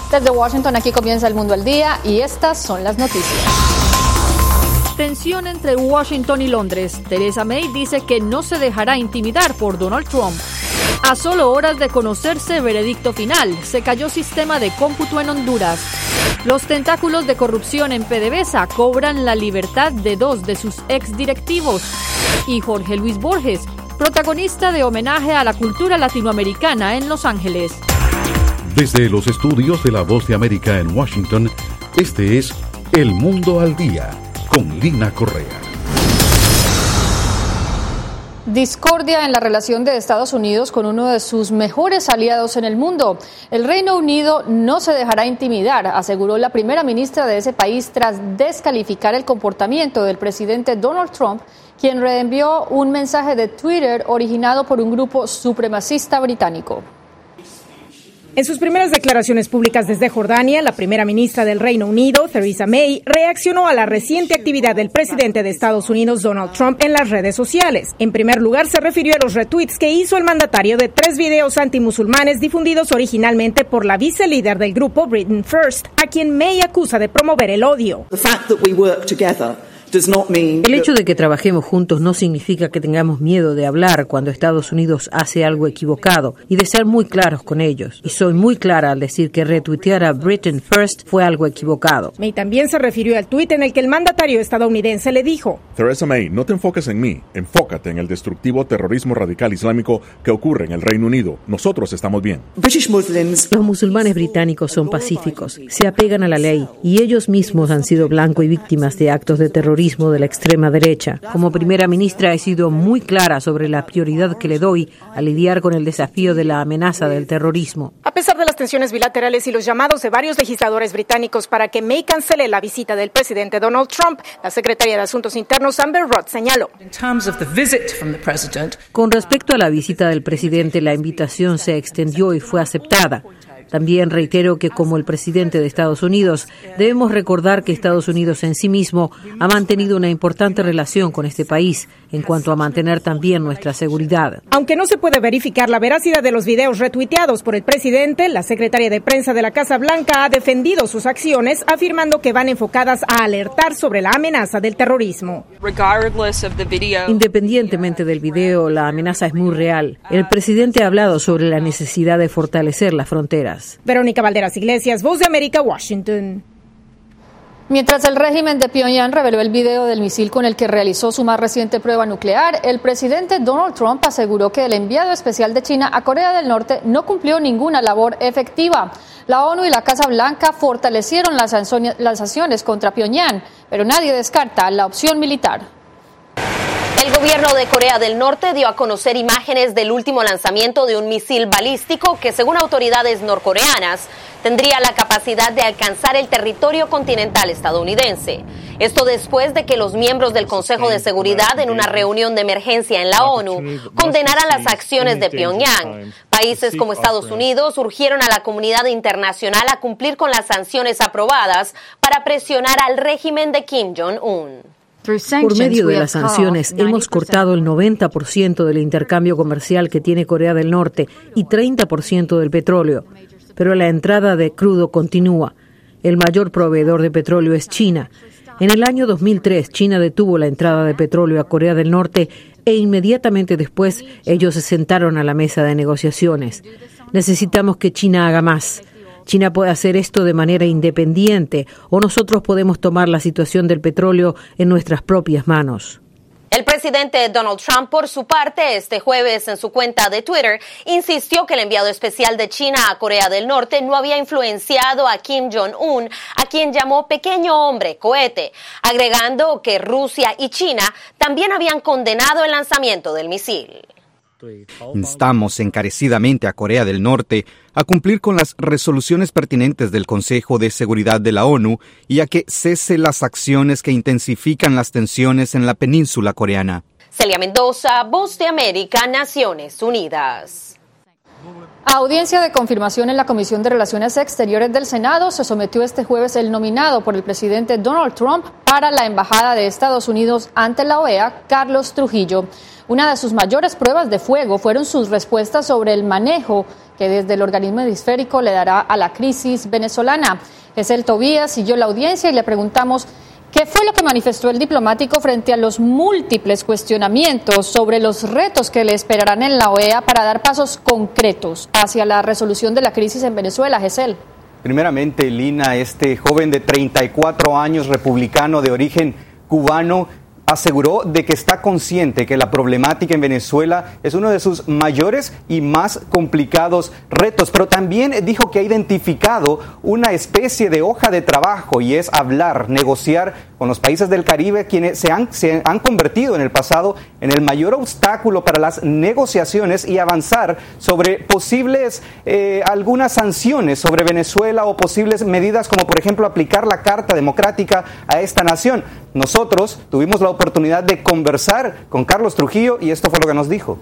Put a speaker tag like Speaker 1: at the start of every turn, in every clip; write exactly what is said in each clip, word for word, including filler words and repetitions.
Speaker 1: Desde Washington, aquí comienza El Mundo al Día y estas son las noticias.
Speaker 2: Tensión entre Washington y Londres. Theresa May dice que no se dejará intimidar por Donald Trump. A solo horas de conocerse veredicto final, se cayó sistema de cómputo en Honduras. Los tentáculos de corrupción en PDVSA cobran la libertad de dos de sus exdirectivos. Y Jorge Luis Borges, protagonista de homenaje a la cultura latinoamericana en Los Ángeles.
Speaker 3: Desde los estudios de La Voz de América en Washington, este es El Mundo al Día, con Lina Correa.
Speaker 1: Discordia en la relación de Estados Unidos con uno de sus mejores aliados en el mundo. El Reino Unido no se dejará intimidar, aseguró la primera ministra de ese país tras descalificar el comportamiento del presidente Donald Trump, quien reenvió un mensaje de Twitter originado por un grupo supremacista británico.
Speaker 4: En sus primeras declaraciones públicas desde Jordania, la primera ministra del Reino Unido, Theresa May, reaccionó a la reciente actividad del presidente de Estados Unidos, Donald Trump, en las redes sociales. En primer lugar, se refirió a los retweets que hizo el mandatario de tres videos antimusulmanes difundidos originalmente por la vicelíder del grupo Britain First, a quien May acusa de promover el odio.
Speaker 5: El hecho de que trabajemos juntos no significa que tengamos miedo de hablar cuando Estados Unidos hace algo equivocado y de ser muy claros con ellos. Y soy muy clara al decir que retuitear a Britain First fue algo equivocado.
Speaker 4: May también se refirió al tuit en el que el mandatario estadounidense le dijo:
Speaker 6: Theresa May, no te enfoques en mí, enfócate en el destructivo terrorismo radical islámico que ocurre en el Reino Unido. Nosotros estamos bien.
Speaker 5: Los musulmanes británicos son pacíficos, se apegan a la ley y ellos mismos han sido blanco y víctimas de actos de terrorismo de la extrema derecha. Como primera ministra he sido muy clara sobre la prioridad que le doy a lidiar con el desafío de la amenaza del terrorismo.
Speaker 4: A pesar de las tensiones bilaterales y los llamados de varios legisladores británicos para que May cancele la visita del presidente Donald Trump, la secretaria de Asuntos Internos Amber Rudd señaló:
Speaker 5: Con respecto a la visita del presidente, la invitación se extendió y fue aceptada. También reitero que como el presidente de Estados Unidos, debemos recordar que Estados Unidos en sí mismo ha mantenido una importante relación con este país en cuanto a mantener también nuestra seguridad.
Speaker 4: Aunque no se puede verificar la veracidad de los videos retuiteados por el presidente, la secretaria de prensa de la Casa Blanca ha defendido sus acciones, afirmando que van enfocadas a alertar sobre la amenaza del terrorismo.
Speaker 5: Independientemente del video, la amenaza es muy real. El presidente ha hablado sobre la necesidad de fortalecer las fronteras.
Speaker 4: Verónica Valderas Iglesias, Voz de América, Washington.
Speaker 1: Mientras el régimen de Pyongyang reveló el video del misil con el que realizó su más reciente prueba nuclear, el presidente Donald Trump aseguró que el enviado especial de China a Corea del Norte no cumplió ninguna labor efectiva. La ONU y la Casa Blanca fortalecieron las sanciones contra Pyongyang, pero nadie descarta la opción militar.
Speaker 7: El gobierno de Corea del Norte dio a conocer imágenes del último lanzamiento de un misil balístico que, según autoridades norcoreanas, tendría la capacidad de alcanzar el territorio continental estadounidense. Esto después de que los miembros del Consejo de Seguridad, en una reunión de emergencia en la ONU, condenaran las acciones de Pyongyang. Países como Estados Unidos urgieron a la comunidad internacional a cumplir con las sanciones aprobadas para presionar al régimen de Kim Jong-un.
Speaker 5: Por medio de las sanciones hemos cortado el noventa por ciento del intercambio comercial que tiene Corea del Norte y treinta por ciento del petróleo. Pero la entrada de crudo continúa. El mayor proveedor de petróleo es China. En el año dos mil tres, China detuvo la entrada de petróleo a Corea del Norte e inmediatamente después ellos se sentaron a la mesa de negociaciones. Necesitamos que China haga más. China puede hacer esto de manera independiente o nosotros podemos tomar la situación del petróleo en nuestras propias manos.
Speaker 7: El presidente Donald Trump, por su parte, este jueves en su cuenta de Twitter, insistió que el enviado especial de China a Corea del Norte no había influenciado a Kim Jong-un, a quien llamó pequeño hombre, cohete, agregando que Rusia y China también habían condenado el lanzamiento del misil.
Speaker 8: Instamos encarecidamente a Corea del Norte a cumplir con las resoluciones pertinentes del Consejo de Seguridad de la ONU y a que cese las acciones que intensifican las tensiones en la península coreana.
Speaker 7: Celia Mendoza, Voz de América, Naciones Unidas.
Speaker 1: A audiencia de confirmación en la Comisión de Relaciones Exteriores del Senado se sometió este jueves el nominado por el presidente Donald Trump para la Embajada de Estados Unidos ante la O E A, Carlos Trujillo. Una de sus mayores pruebas de fuego fueron sus respuestas sobre el manejo que desde el organismo hemisférico le dará a la crisis venezolana. Gesell Tobías siguió la audiencia y le preguntamos ¿qué fue lo que manifestó el diplomático frente a los múltiples cuestionamientos sobre los retos que le esperarán en la O E A para dar pasos concretos hacia la resolución de la crisis en Venezuela? Gesell.
Speaker 8: Primeramente, Lina, este joven de treinta y cuatro años, republicano de origen cubano, aseguró de que está consciente que la problemática en Venezuela es uno de sus mayores y más complicados retos, pero también dijo que ha identificado una especie de hoja de trabajo y es hablar, negociar con los países del Caribe, quienes se han, se han convertido en el pasado en el mayor obstáculo para las negociaciones y avanzar sobre posibles, eh, algunas sanciones sobre Venezuela o posibles medidas como por ejemplo aplicar la Carta Democrática a esta nación. Nosotros tuvimos la oportunidad de conversar con Carlos Trujillo y esto fue lo que nos dijo.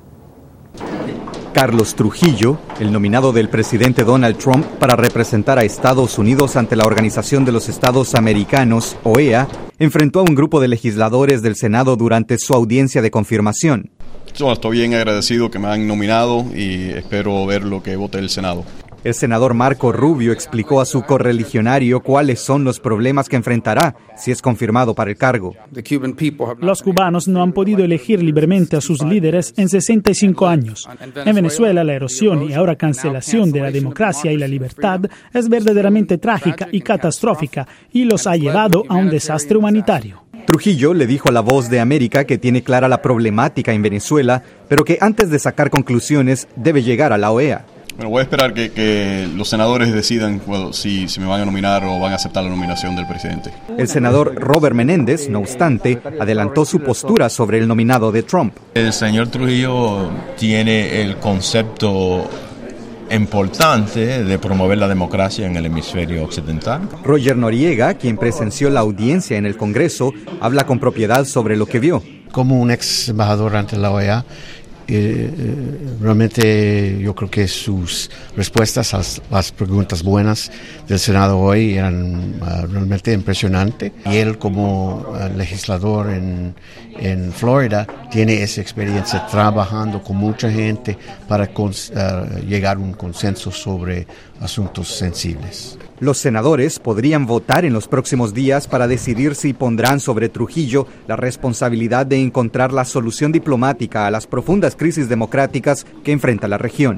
Speaker 8: Carlos Trujillo, el nominado del presidente Donald Trump para representar a Estados Unidos ante la Organización de los Estados Americanos, O E A, enfrentó a un grupo de legisladores del Senado durante su audiencia de confirmación.
Speaker 9: Yo estoy bien agradecido que me han nominado y espero ver lo que vote el Senado.
Speaker 8: El senador Marco Rubio explicó a su correligionario cuáles son los problemas que enfrentará si es confirmado para el cargo.
Speaker 10: Los cubanos no han podido elegir libremente a sus líderes en sesenta y cinco años. En Venezuela, la erosión y ahora cancelación de la democracia y la libertad es verdaderamente trágica y catastrófica y los ha llevado a un desastre humanitario.
Speaker 8: Trujillo le dijo a La Voz de América que tiene clara la problemática en Venezuela, pero que antes de sacar conclusiones debe llegar a la O E A.
Speaker 9: Bueno, voy a esperar que, que los senadores decidan bueno, si, si me van a nominar o van a aceptar la nominación del presidente.
Speaker 8: El senador Robert Menéndez, no obstante, adelantó su postura sobre el nominado de Trump.
Speaker 11: El señor Trujillo tiene el concepto importante de promover la democracia en el hemisferio occidental.
Speaker 8: Roger Noriega, quien presenció la audiencia en el Congreso, habla con propiedad sobre lo que vio.
Speaker 12: Como un ex embajador ante la O E A, Eh, eh, realmente yo creo que sus respuestas a las, las preguntas buenas del Senado hoy eran uh, realmente impresionantes y él como uh, legislador en, en Florida tiene esa experiencia trabajando con mucha gente para cons- uh, llegar a un consenso sobre asuntos sensibles.
Speaker 8: Los senadores podrían votar en los próximos días para decidir si pondrán sobre Trujillo la responsabilidad de encontrar la solución diplomática a las profundas crisis democráticas que enfrenta la región.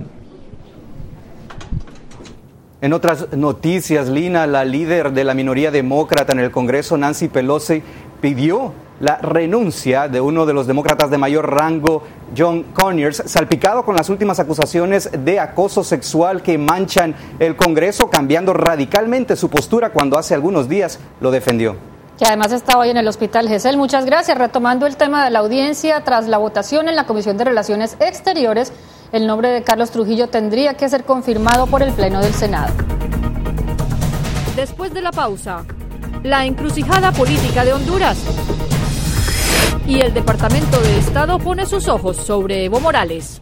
Speaker 8: En otras noticias, Lina, la líder de la minoría demócrata en el Congreso, Nancy Pelosi, pidió la renuncia de uno de los demócratas de mayor rango, John Conyers, salpicado con las últimas acusaciones de acoso sexual que manchan el Congreso, cambiando radicalmente su postura cuando hace algunos días lo defendió.
Speaker 1: Que además está hoy en el hospital. Gesell, muchas gracias. Retomando el tema de la audiencia, tras la votación en la Comisión de Relaciones Exteriores, el nombre de Carlos Trujillo tendría que ser confirmado por el Pleno del Senado.
Speaker 2: Después de la pausa, la encrucijada política de Honduras. Y el Departamento de Estado pone sus ojos sobre Evo Morales.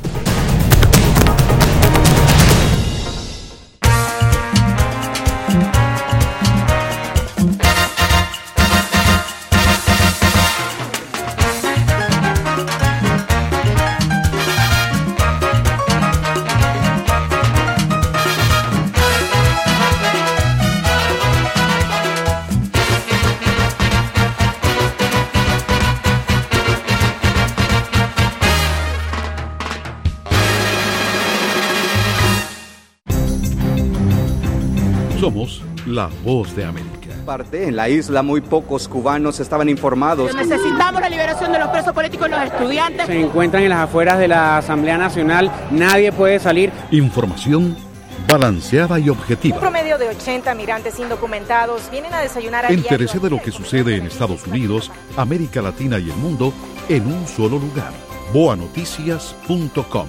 Speaker 3: Somos la Voz de América.
Speaker 8: Parte en la isla, muy pocos cubanos estaban informados.
Speaker 13: Necesitamos la liberación de los presos políticos y los estudiantes.
Speaker 14: Se encuentran en las afueras de la Asamblea Nacional, nadie puede salir.
Speaker 3: Información balanceada y objetiva.
Speaker 4: Un promedio de ochenta migrantes indocumentados vienen a desayunar a
Speaker 3: Entérese de lo que sucede en Estados Unidos, América Latina y el mundo en un solo lugar. boa noticias punto com.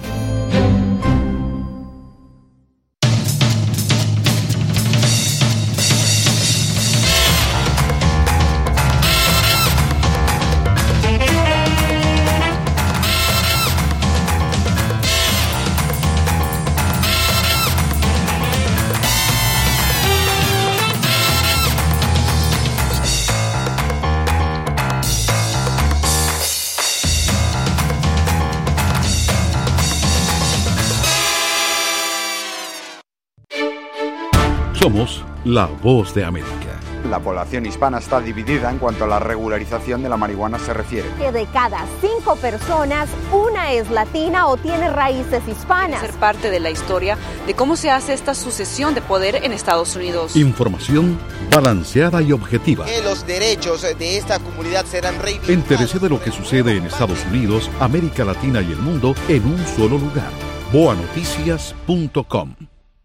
Speaker 3: Somos la voz de América.
Speaker 15: La población hispana está dividida en cuanto a la regularización de la marihuana se refiere.
Speaker 16: Que de cada cinco personas, una es latina o tiene raíces hispanas.
Speaker 17: Ser parte de la historia de cómo se hace esta sucesión de poder en Estados Unidos.
Speaker 3: Información balanceada y objetiva.
Speaker 18: Que los derechos de esta comunidad serán reivindicados.
Speaker 3: Entérese de lo que sucede en Estados Unidos, América Latina y el mundo en un solo lugar. boa noticias punto com.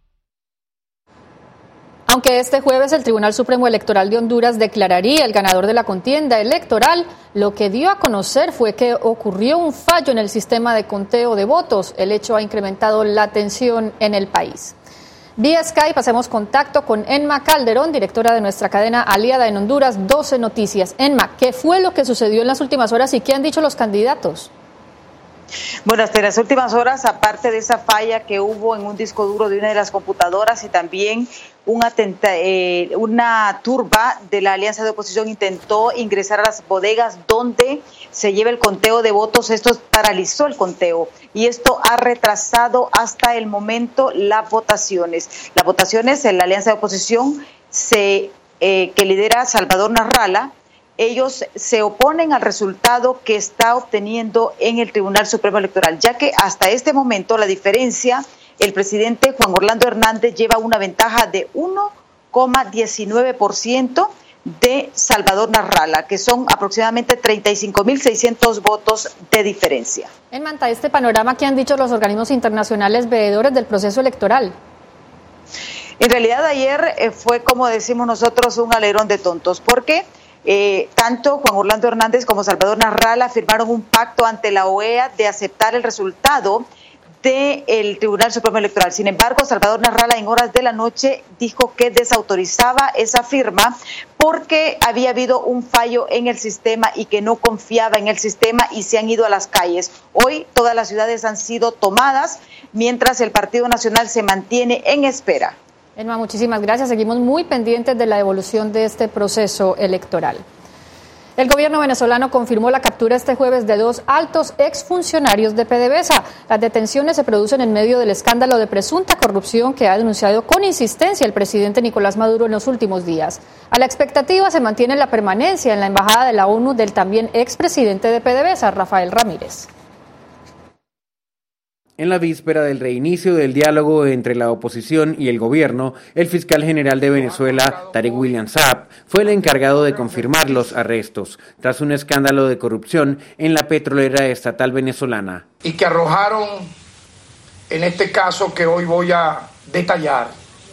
Speaker 1: Aunque este jueves el Tribunal Supremo Electoral de Honduras declararía el ganador de la contienda electoral, lo que dio a conocer fue que ocurrió un fallo en el sistema de conteo de votos. El hecho ha incrementado la tensión en el país. Vía Skype hacemos contacto con Enma Calderón, directora de nuestra cadena aliada en Honduras, doce Noticias. Enma, ¿qué fue lo que sucedió en las últimas horas y qué han dicho los candidatos?
Speaker 19: Bueno, hasta en las últimas horas, aparte de esa falla que hubo en un disco duro de una de las computadoras y también un atenta, eh, una turba de la Alianza de Oposición intentó ingresar a las bodegas donde se lleva el conteo de votos. Esto paralizó el conteo y esto ha retrasado hasta el momento las votaciones. Las votaciones en la Alianza de Oposición se, eh, que lidera Salvador Narrala. Ellos se oponen al resultado que está obteniendo en el Tribunal Supremo Electoral, ya que hasta este momento la diferencia, el presidente Juan Orlando Hernández lleva una ventaja de uno coma diecinueve por ciento de Salvador Narrala, que son aproximadamente treinta y cinco mil seiscientos votos de diferencia.
Speaker 1: En Manta, este panorama que han dicho los organismos internacionales veedores del proceso electoral.
Speaker 19: En realidad ayer eh, fue, como decimos nosotros, un alerón de tontos, porque Eh, tanto Juan Orlando Hernández como Salvador Narrala firmaron un pacto ante la O E A de aceptar el resultado del Tribunal Supremo Electoral. Sin embargo, Salvador Narrala en horas de la noche dijo que desautorizaba esa firma porque había habido un fallo en el sistema y que no confiaba en el sistema y se han ido a las calles. Hoy todas las ciudades han sido tomadas mientras el Partido Nacional se mantiene en espera.
Speaker 1: Enma, muchísimas gracias. Seguimos muy pendientes de la evolución de este proceso electoral. El gobierno venezolano confirmó la captura este jueves de dos altos exfuncionarios de PDVSA. Las detenciones se producen en medio del escándalo de presunta corrupción que ha denunciado con insistencia el presidente Nicolás Maduro en los últimos días. A la expectativa se mantiene la permanencia en la embajada de la ONU del también expresidente de PDVSA, Rafael Ramírez.
Speaker 14: En la víspera del reinicio del diálogo entre la oposición y el gobierno, el fiscal general de Venezuela, Tarek William Saab, fue el encargado de confirmar los arrestos, tras un escándalo de corrupción en la petrolera estatal venezolana.
Speaker 20: Y que arrojaron, en este caso que hoy voy a detallar,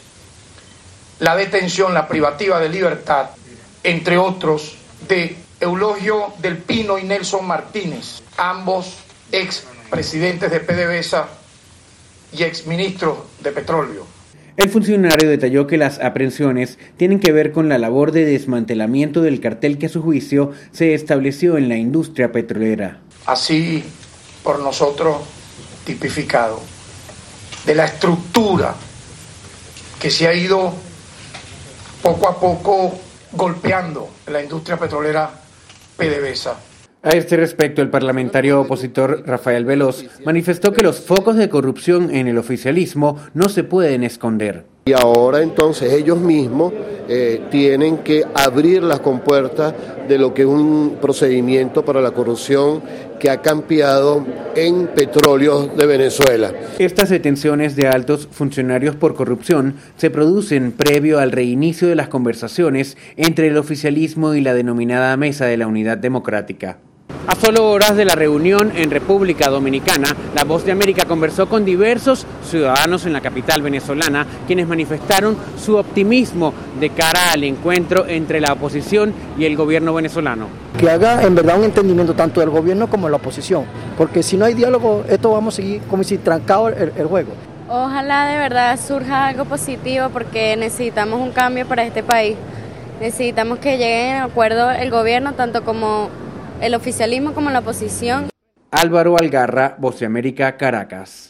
Speaker 20: la detención, la privativa de libertad, entre otros, de Eulogio del Pino y Nelson Martínez, ambos ex presidentes de PDVSA y exministros de petróleo.
Speaker 14: El funcionario detalló que las aprehensiones tienen que ver con la labor de desmantelamiento del cartel que a su juicio se estableció en la industria petrolera.
Speaker 20: Así por nosotros tipificado, de la estructura que se ha ido poco a poco golpeando la industria petrolera PDVSA.
Speaker 14: A este respecto, el parlamentario opositor Rafael Veloz manifestó que los focos de corrupción en el oficialismo no se pueden esconder.
Speaker 21: Y ahora entonces ellos mismos eh, tienen que abrir las compuertas de lo que es un procedimiento para la corrupción que ha campeado en petróleos de Venezuela.
Speaker 14: Estas detenciones de altos funcionarios por corrupción se producen previo al reinicio de las conversaciones entre el oficialismo y la denominada Mesa de la Unidad Democrática. A solo horas de la reunión en República Dominicana, La Voz de América conversó con diversos ciudadanos en la capital venezolana, quienes manifestaron su optimismo de cara al encuentro entre la oposición y el gobierno venezolano.
Speaker 22: Que haga en verdad un entendimiento tanto del gobierno como de la oposición, porque si no hay diálogo, esto vamos a seguir como si trancado el, el juego.
Speaker 23: Ojalá de verdad surja algo positivo porque necesitamos un cambio para este país. Necesitamos que lleguen a acuerdo el gobierno, tanto como el oficialismo como la oposición.
Speaker 14: Álvaro Algarra, Voz de América, Caracas.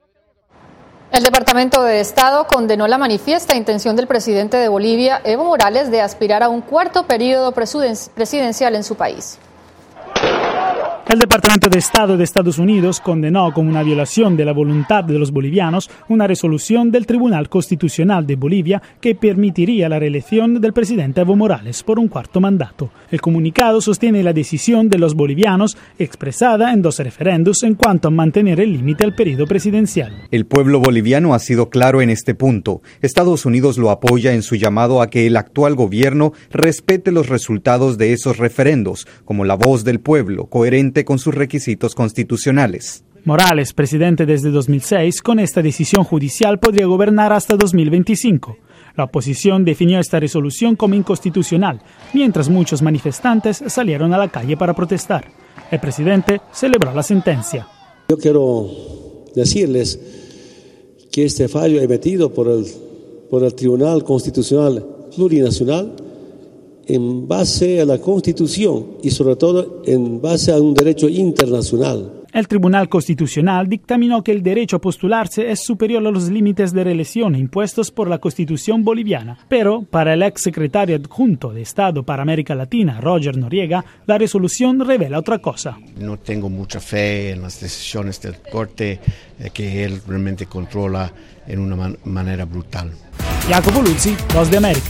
Speaker 1: El Departamento de Estado condenó la manifiesta intención del presidente de Bolivia, Evo Morales, de aspirar a un cuarto periodo presidencial en su país.
Speaker 10: El Departamento de Estado de Estados Unidos condenó como una violación de la voluntad de los bolivianos una resolución del Tribunal Constitucional de Bolivia que permitiría la reelección del presidente Evo Morales por un cuarto mandato. El comunicado sostiene la decisión de los bolivianos expresada en dos referendos en cuanto a mantener el límite al periodo presidencial.
Speaker 8: El pueblo boliviano ha sido claro en este punto. Estados Unidos lo apoya en su llamado a que el actual gobierno respete los resultados de esos referendos, como la voz del pueblo, coherente con sus requisitos constitucionales.
Speaker 10: Morales, presidente desde dos mil seis, con esta decisión judicial podría gobernar hasta dos mil veinticinco. La oposición definió esta resolución como inconstitucional, mientras muchos manifestantes salieron a la calle para protestar. El presidente celebró la sentencia.
Speaker 5: Yo quiero decirles que este fallo emitido por el, por el Tribunal Constitucional Plurinacional en base a la Constitución y sobre todo en base a un derecho internacional.
Speaker 10: El Tribunal Constitucional dictaminó que el derecho a postularse es superior a los límites de reelección impuestos por la Constitución boliviana, pero para el ex secretario adjunto de Estado para América Latina, Roger Noriega, la resolución revela otra cosa.
Speaker 12: No tengo mucha fe en las decisiones del Corte eh, que él realmente controla en una man- manera brutal.
Speaker 10: Jacopo Luzzi, Voz de América.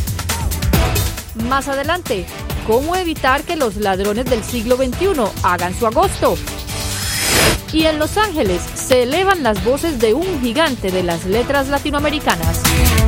Speaker 2: Más adelante, ¿cómo evitar que los ladrones del siglo veintiuno hagan su agosto? Y en Los Ángeles se elevan las voces de un gigante de las letras latinoamericanas.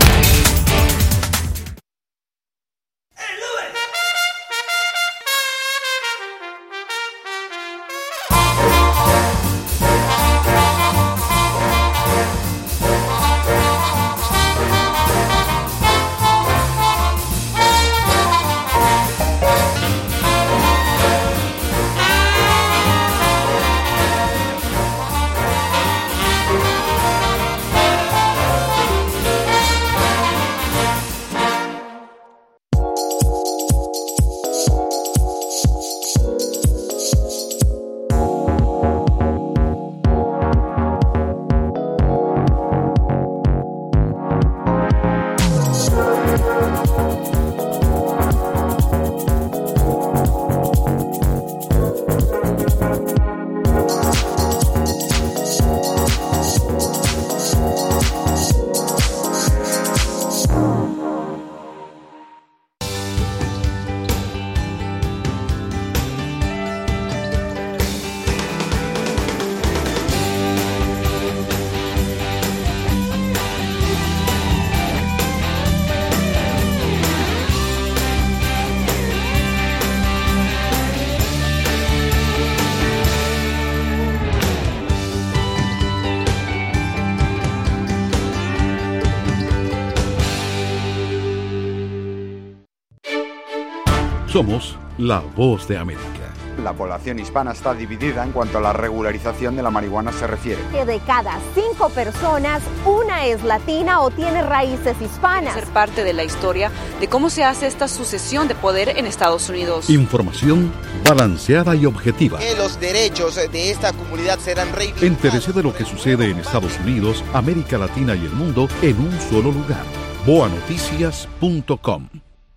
Speaker 3: Somos la Voz de América.
Speaker 15: La población hispana está dividida en cuanto a la regularización de la marihuana se refiere.
Speaker 16: Que de cada cinco personas, una es latina o tiene raíces hispanas.
Speaker 17: Ser parte de la historia de cómo se hace esta sucesión de poder en Estados Unidos.
Speaker 3: Información balanceada y objetiva.
Speaker 18: Que los derechos de esta comunidad serán reivindicados.
Speaker 3: Entérese de lo que sucede en Estados Unidos, América Latina y el mundo en un solo lugar. boa noticias punto com.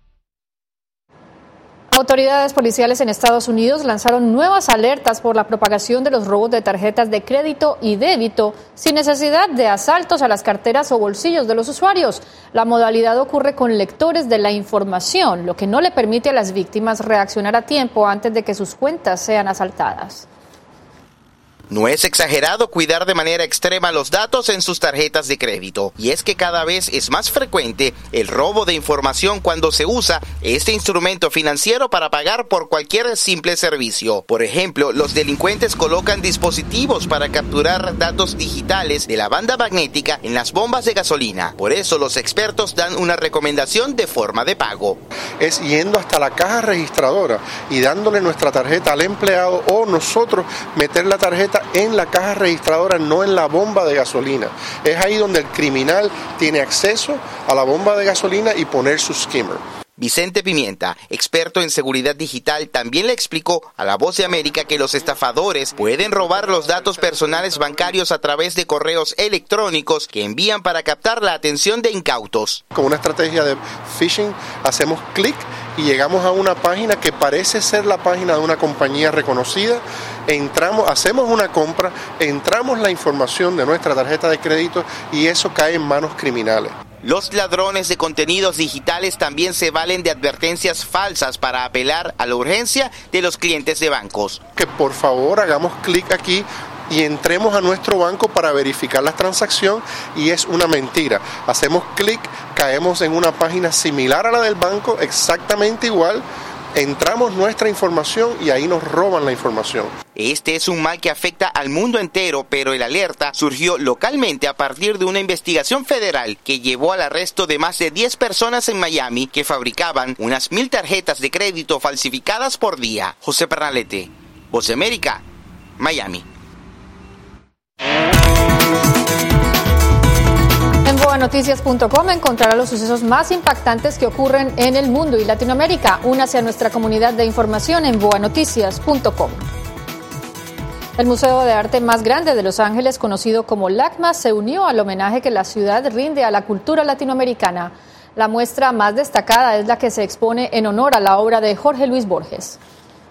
Speaker 1: Autoridades policiales en Estados Unidos lanzaron nuevas alertas por la propagación de los robos de tarjetas de crédito y débito sin necesidad de asaltos a las carteras o bolsillos de los usuarios. La modalidad ocurre con lectores de la información, lo que no le permite a las víctimas reaccionar a tiempo antes de que sus cuentas sean asaltadas.
Speaker 18: No es exagerado cuidar de manera extrema los datos en sus tarjetas de crédito, y es que cada vez es más frecuente el robo de información cuando se usa este instrumento financiero para pagar por cualquier simple servicio. Por ejemplo, los delincuentes colocan dispositivos para capturar datos digitales de la banda magnética en las bombas de gasolina. Por eso los expertos dan una recomendación de forma de pago.
Speaker 6: Es yendo hasta la caja registradora y dándole nuestra tarjeta al empleado, o nosotros meter la tarjeta en la caja registradora, no en la bomba de gasolina. Es ahí donde el criminal tiene acceso a la bomba de gasolina y poner su skimmer.
Speaker 18: Vicente Pimienta, experto en seguridad digital, también le explicó a La Voz de América que los estafadores pueden robar los datos personales bancarios a través de correos electrónicos que envían para captar la atención de incautos.
Speaker 6: Con una estrategia de phishing hacemos clic y llegamos a una página que parece ser la página de una compañía reconocida, entramos, hacemos una compra, entramos la información de nuestra tarjeta de crédito y eso cae en manos criminales.
Speaker 18: Los ladrones de contenidos digitales también se valen de advertencias falsas para apelar a la urgencia de los clientes de bancos.
Speaker 6: Que por favor hagamos clic aquí y entremos a nuestro banco para verificar la transacción y es una mentira. Hacemos clic, caemos en una página similar a la del banco, exactamente igual, entramos nuestra información y ahí nos roban la información.
Speaker 18: Este es un mal que afecta al mundo entero, pero el alerta surgió localmente a partir de una investigación federal que llevó al arresto de más de diez personas en Miami que fabricaban unas mil tarjetas de crédito falsificadas por día. José Pernalete, Voz de América, Miami.
Speaker 1: En boa noticias punto com encontrará los sucesos más impactantes que ocurren en el mundo y Latinoamérica. Únase a nuestra comunidad de información en boa noticias punto com. El Museo de Arte más grande de Los Ángeles, conocido como LACMA, se unió al homenaje que la ciudad rinde a la cultura latinoamericana. La muestra más destacada es la que se expone en honor a la obra de Jorge Luis Borges.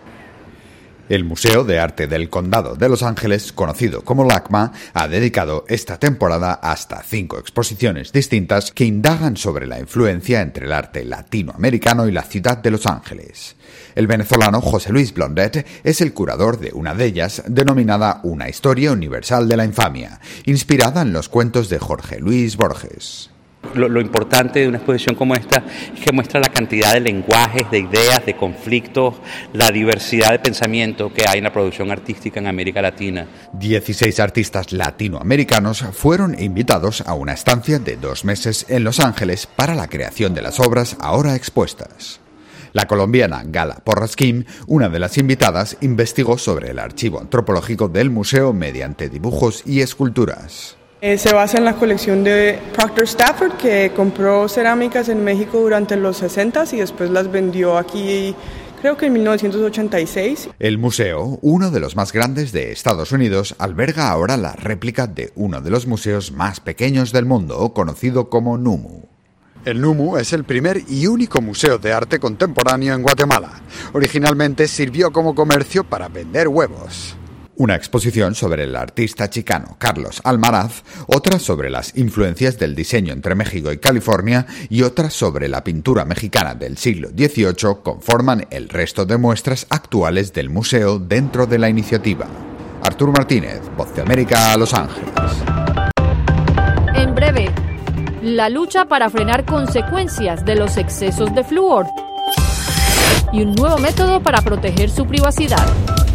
Speaker 7: El Museo de Arte del Condado de Los Ángeles, conocido como LACMA, ha dedicado esta temporada hasta cinco exposiciones distintas que indagan sobre la influencia entre el arte latinoamericano y la ciudad de Los Ángeles. El venezolano José Luis Blondet es el curador de una de ellas, denominada Una historia universal de la infamia, inspirada en los cuentos de Jorge Luis Borges.
Speaker 9: Lo, lo importante de una exposición como esta es que muestra la cantidad de lenguajes, de ideas, de conflictos, la diversidad de pensamiento que hay en la producción artística en América Latina.
Speaker 7: dieciséis artistas latinoamericanos fueron invitados a una estancia de dos meses en Los Ángeles para la creación de las obras ahora expuestas. La colombiana Gala Porrasquín, una de las invitadas, investigó sobre el archivo antropológico del museo mediante dibujos y esculturas.
Speaker 11: Eh, se basa en la colección de Proctor Stafford, que compró cerámicas en México durante los sesentas y después las vendió aquí, creo que en mil novecientos ochenta y seis.
Speaker 7: El museo, uno de los más grandes de Estados Unidos, alberga ahora la réplica de uno de los museos más pequeños del mundo, conocido como NUMU. El NUMU es el primer y único museo de arte contemporáneo en Guatemala. Originalmente sirvió como comercio para vender huevos. Una exposición sobre el artista chicano Carlos Almaraz, otra sobre las influencias del diseño entre México y California y otra sobre la pintura mexicana del siglo dieciocho conforman el resto de muestras actuales del museo dentro de la iniciativa. Arturo Martínez, Voz de América, Los Ángeles.
Speaker 2: En breve, la lucha para frenar consecuencias de los excesos de flúor y un nuevo método para proteger su privacidad.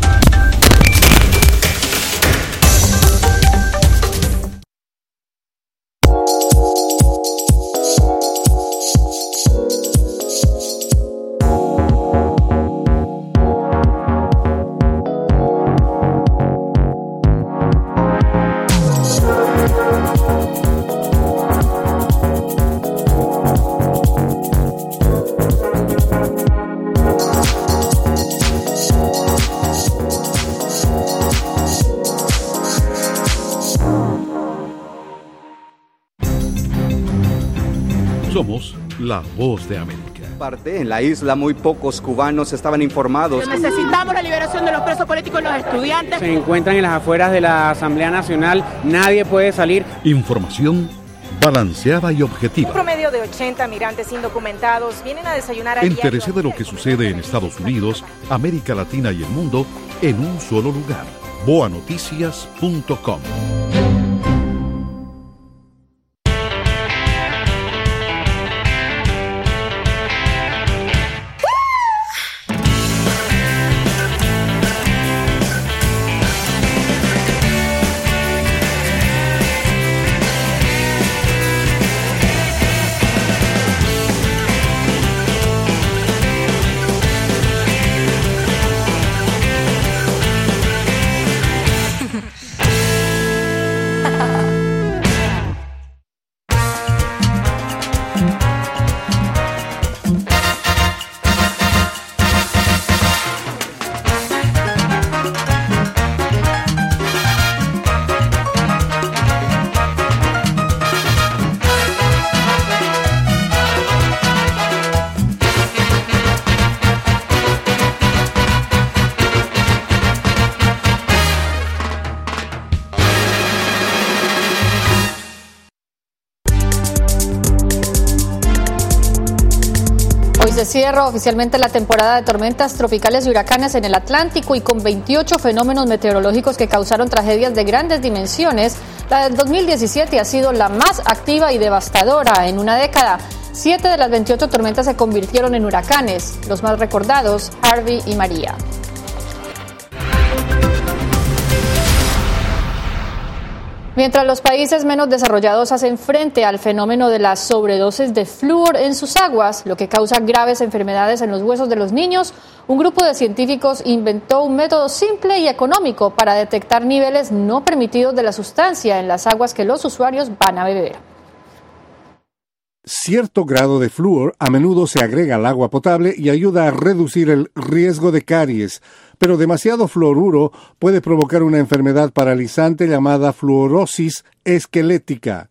Speaker 3: Somos la Voz de América.
Speaker 8: Parte en la isla muy pocos cubanos estaban informados.
Speaker 13: Necesitamos la liberación de los presos políticos y los estudiantes.
Speaker 14: Se encuentran en las afueras de la Asamblea Nacional, nadie puede salir.
Speaker 3: Información balanceada y objetiva.
Speaker 4: Un promedio de ochenta migrantes indocumentados vienen a desayunar a
Speaker 3: Entérese de lo que sucede en Estados Unidos, América Latina y el mundo en un solo lugar. boa noticias punto com.
Speaker 1: Hoy se cierra oficialmente la temporada de tormentas tropicales y huracanes en el Atlántico, y con veintiocho fenómenos meteorológicos que causaron tragedias de grandes dimensiones, la del dos mil diecisiete ha sido la más activa y devastadora en una década. Siete de las veintiocho tormentas se convirtieron en huracanes, los más recordados, Harvey y María. Mientras los países menos desarrollados hacen frente al fenómeno de la sobredosis de flúor en sus aguas, lo que causa graves enfermedades en los huesos de los niños, un grupo de científicos inventó un método simple y económico para detectar niveles no permitidos de la sustancia en las aguas que los usuarios van a beber.
Speaker 19: Cierto grado de flúor a menudo se agrega al agua potable y ayuda a reducir el riesgo de caries, pero demasiado fluoruro puede provocar una enfermedad paralizante llamada fluorosis esquelética.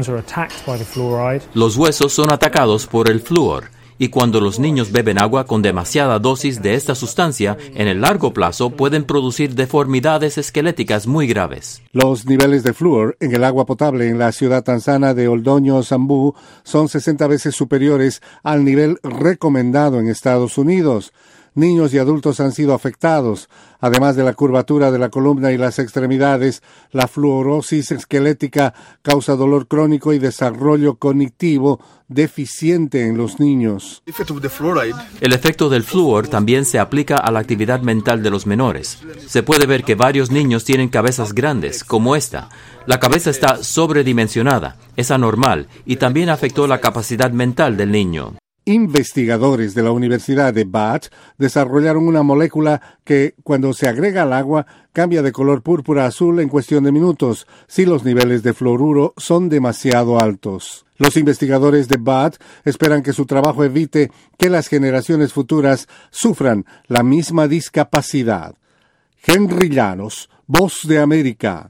Speaker 20: Los huesos son atacados por el flúor, y cuando los niños beben agua con demasiada dosis de esta sustancia, en el largo plazo pueden producir deformidades esqueléticas muy graves.
Speaker 19: Los niveles de flúor en el agua potable en la ciudad tanzana de Oldoño Sambú son sesenta veces superiores al nivel recomendado en Estados Unidos. Niños y adultos han sido afectados. Además de la curvatura de la columna y las extremidades, la fluorosis esquelética causa dolor crónico y desarrollo cognitivo deficiente en los niños.
Speaker 20: El efecto del flúor también se aplica a la actividad mental de los menores. Se puede ver que varios niños tienen cabezas grandes, como esta. La cabeza está sobredimensionada, es anormal, y también afectó la capacidad mental del niño.
Speaker 19: Investigadores de la Universidad de Bath desarrollaron una molécula que, cuando se agrega al agua, cambia de color púrpura a azul en cuestión de minutos, si los niveles de fluoruro son demasiado altos. Los investigadores de Bath esperan que su trabajo evite que las generaciones futuras sufran la misma discapacidad. Henry Llanos, Voz de América.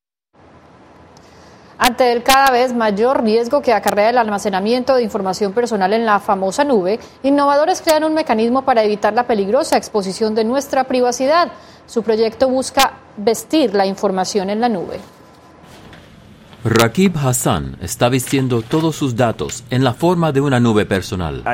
Speaker 1: Ante el cada vez mayor riesgo que acarrea el almacenamiento de información personal en la famosa nube, innovadores crean un mecanismo para evitar la peligrosa exposición de nuestra privacidad. Su proyecto busca vestir la información en la nube.
Speaker 20: Rakib Hassan está vistiendo todos sus datos en la forma de una nube personal.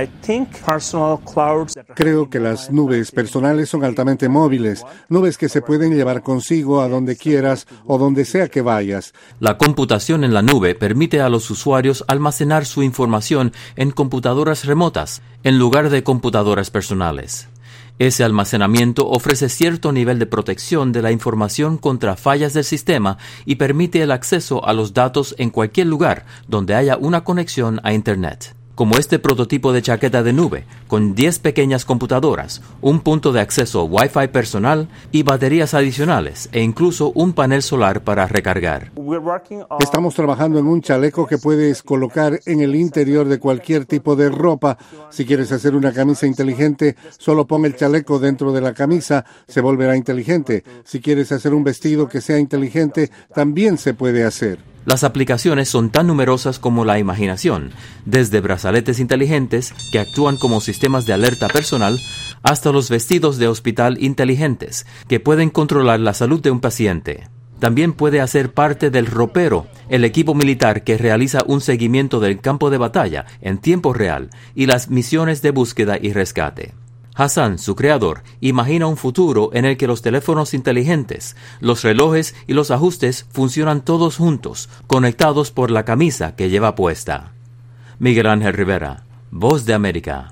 Speaker 19: Creo que las nubes personales son altamente móviles, nubes que se pueden llevar consigo a donde quieras o donde sea que vayas.
Speaker 20: La computación en la nube permite a los usuarios almacenar su información en computadoras remotas, en lugar de computadoras personales. Ese almacenamiento ofrece cierto nivel de protección de la información contra fallas del sistema y permite el acceso a los datos en cualquier lugar donde haya una conexión a Internet. Como este prototipo de chaqueta de nube, con diez pequeñas computadoras, un punto de acceso Wi-Fi personal y baterías adicionales, e incluso un panel solar para recargar.
Speaker 19: Estamos trabajando en un chaleco que puedes colocar en el interior de cualquier tipo de ropa. Si quieres hacer una camisa inteligente, solo pon el chaleco dentro de la camisa, se volverá inteligente. Si quieres hacer un vestido que sea inteligente, también se puede hacer.
Speaker 20: Las aplicaciones son tan numerosas como la imaginación, desde brazaletes inteligentes que actúan como sistemas de alerta personal hasta los vestidos de hospital inteligentes que pueden controlar la salud de un paciente. También puede hacer parte del ropero, el equipo militar que realiza un seguimiento del campo de batalla en tiempo real y las misiones de búsqueda y rescate. Hassan, su creador, imagina un futuro en el que los teléfonos inteligentes, los relojes y los ajustes funcionan todos juntos, conectados por la camisa que lleva puesta. Miguel Ángel Rivera, Voz de América.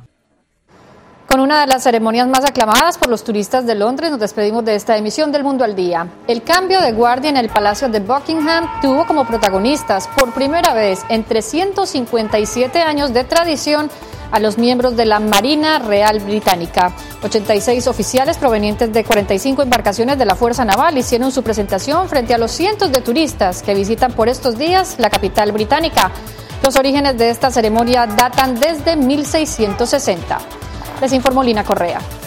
Speaker 1: Con una de las ceremonias más aclamadas por los turistas de Londres, nos despedimos de esta emisión del Mundo al Día. El cambio de guardia en el Palacio de Buckingham tuvo como protagonistas por primera vez en trescientos cincuenta y siete años de tradición a los miembros de la Marina Real Británica. ochenta y seis oficiales provenientes de cuarenta y cinco embarcaciones de la Fuerza Naval hicieron su presentación frente a los cientos de turistas que visitan por estos días la capital británica. Los orígenes de esta ceremonia datan desde mil seiscientos sesenta. Les informó Lina Correa.